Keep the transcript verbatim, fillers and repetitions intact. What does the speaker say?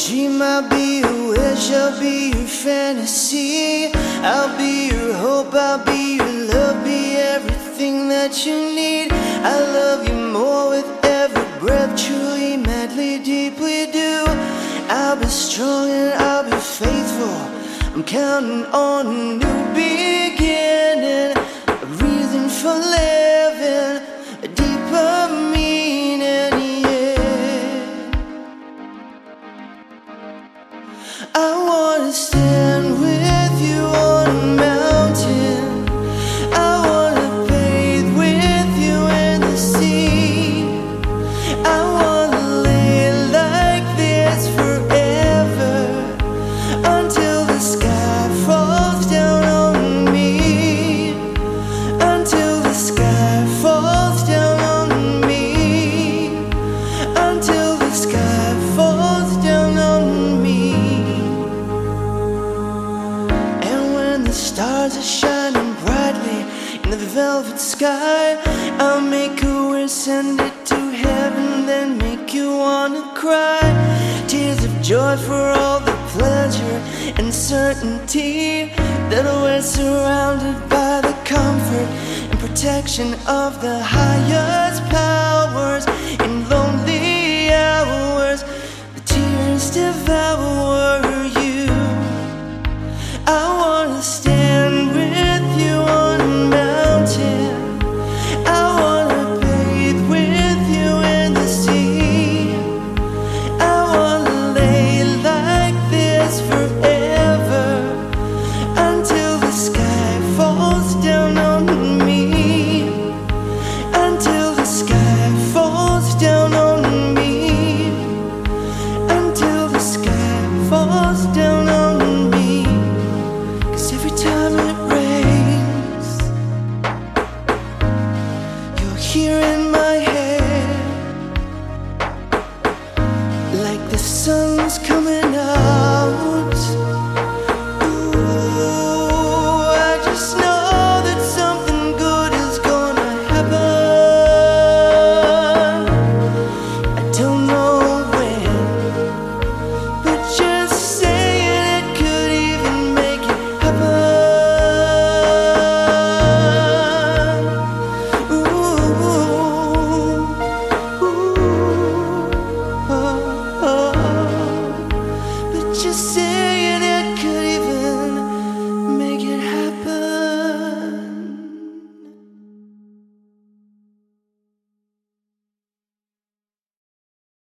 dream, I'll be your wish, I'll be your fantasy. I'll be your hope, I'll be your love, be everything that you need. I love you more with every breath, truly, madly, deeply do. I'll be strong and I'll be faithful. I'm counting on a new beginning, a reason for living, a deeper meaning, yeah. I wanna stand with you on a mountain. I wanna bathe with you in the sea. I wanna live like this forever, until the sky falls down on me. Until the sky falls down on me. Until the sky falls down on me. And when the stars are shining brightly in the velvet sky, I'll make a wish, send it to heaven, then make you wanna cry. Tears of joy for all the pleasure and certainty that we're surrounded by the comfort and protection of the highest powers. In lonely hours, the tears devour you. I wanna stand with you on a mountain. I wanna bathe with you in the sea. I wanna lay like this forever, until the sky falls down on me. Until the sky falls down on me. Until the sky falls down on me. 'Cause every time it rains, you're here in my head, like the sun's coming out. Ooh, I just know that something good is gonna happen. I don't know when, but just saying it could even make it happen. Ooh, ooh, oh, oh. But just say